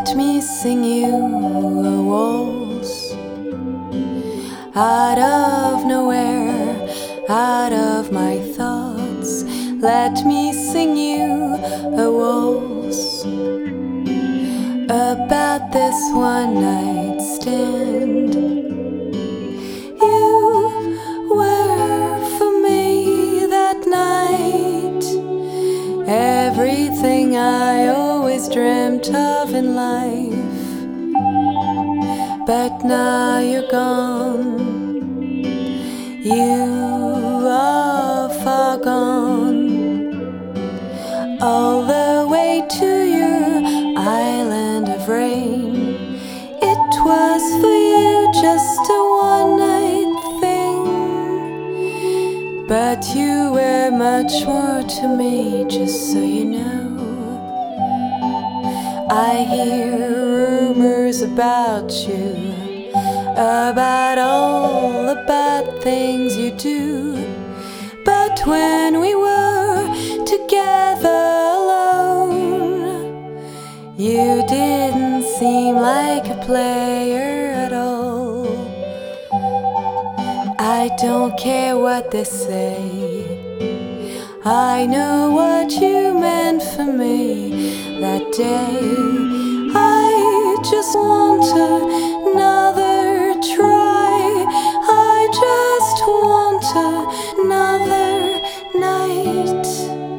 Let me sing you a waltz out of nowhere, out of my thoughts. Let me sing you a waltz about this one night stand. You were for me that night everything I always dreamt of in life. But now you're gone, you are far gone, all the way to your island of rain. It was for you just a one-night thing, but you were much more to me, just so you know. I hear rumors about you, about all the bad things you do. But when we were together alone, you didn't seem like a player at all. I don't care what they say, I know what you meant for me that day. I just want another try, I just want another night.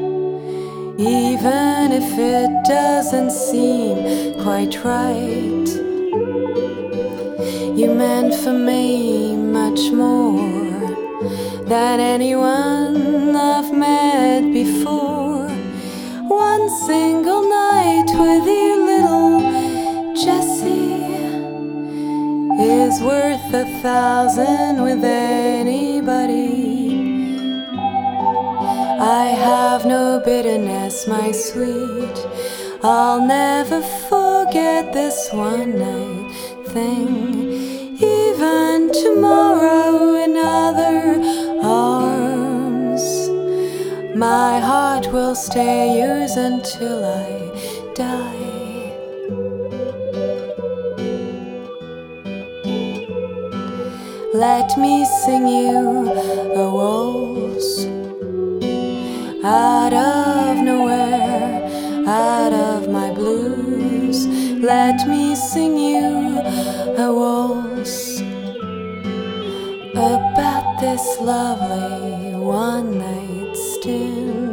Even if it doesn't seem quite right, you meant for me much more than anyone I've met before. One single night with you, little Jessie, is worth 1,000 with anybody. I have no bitterness, my sweet, I'll never forget this one night thing. Even tomorrow in other arms, my heart will stay yours until I die. Let me sing you a waltz out of nowhere, out of my blues. Let me sing you a waltz about this lovely one night stand.